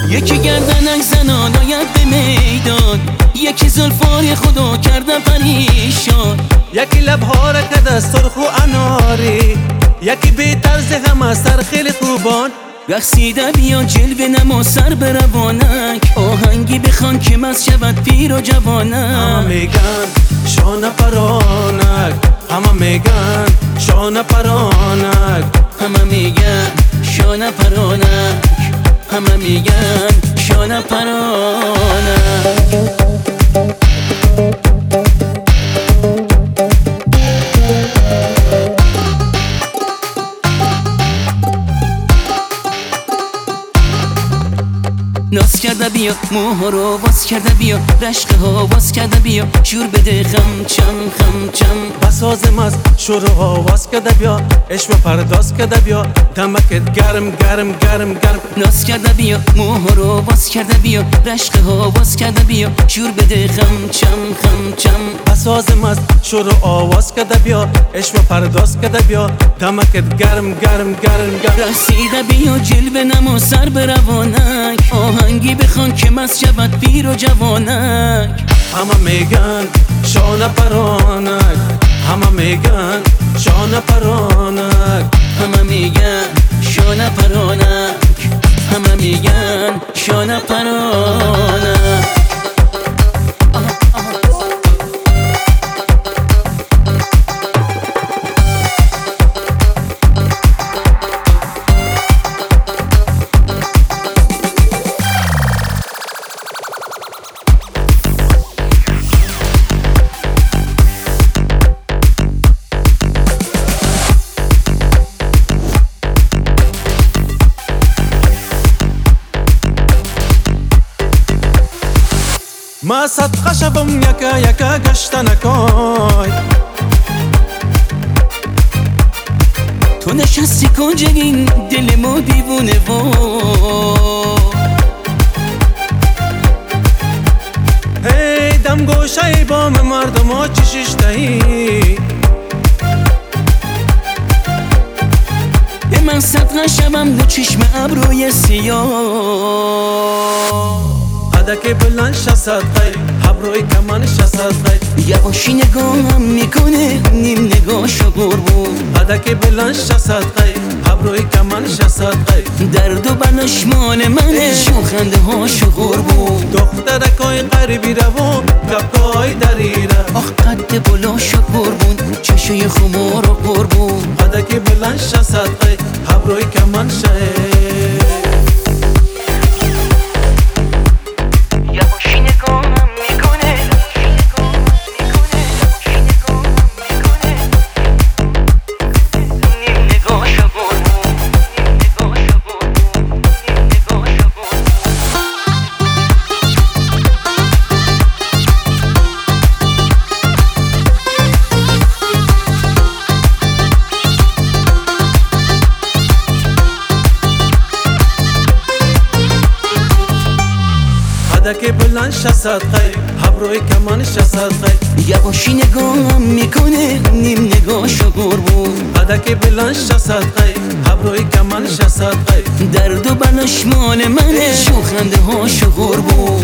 یکی گردنک زنان آید به میدان، یکی زلفای خدا کردن پریشان، یکی لبها را کرد از سرخ و اناری، یکی بی طرز همه سر خیلی خوبان. رقصیده بیا جلوه نما سر به روانک، آهنگی بخوان که مست شود پیر و جوانک. همه میگن شانه پرانک، همه میگن شانه پرانک، همه میگن شانه پرانک، همه میگن شانه پرانک. ناز کرده بیا موها رو باز کرده بیا، رشقه ها باز کرده بیا، شور بده خم چم خم چم. بساز مست شروع آواز کرده بیا، عشق پرداز کرده بیا، دمکت گرم گرم گرم گرم. ناز کرده بیا موها رو باز کرده بیا، رشقه ها باز کرده بیا، شور بده خم چم خم چم. بساز مست شروع آواز کرده بیا، عشق پرداز کرده بیا، دمکت گرم گرم گرم گرم. رسیده بیا جلوه نما سر به روانک، آهنگی بخوان که مست شود پیر و جوانک. همه میگن شانه پرانک، همه میگن شانه پرانک، همه میگن شانه پرانک، همه میگن شانه پرانک. ما صدقه شبم یکا یکا گشتنکای، تو نشستی کنج این دل ما دیوونه و هی دم گوشه بام مردم ها چشش دهی. به من صدقه شبم دو چشم ابروی سیاه، قدک بلند صدقه ابروی کمان صدقه. یواشی نگاهم میکنه نیم نگاشو قربون، قدک بلند صدقه ابروی کمان صدقه. درد و بلاش مال منه شوخنده هاشو قربون، دخترکای قریبی روون کپکای دریره. آخ قد بلاشو قربون، چشوی خمار و قربون. قدک بلند صدقه ابروی کمان که بلند صدقه ابروی کمان صدقه. یواشی نگاهم میکنه نیم نگاشو قربون، قدک بلند صدقه ابروی کمان صدقه. درد و بلاش مال منه شوخنده هاشو قربون.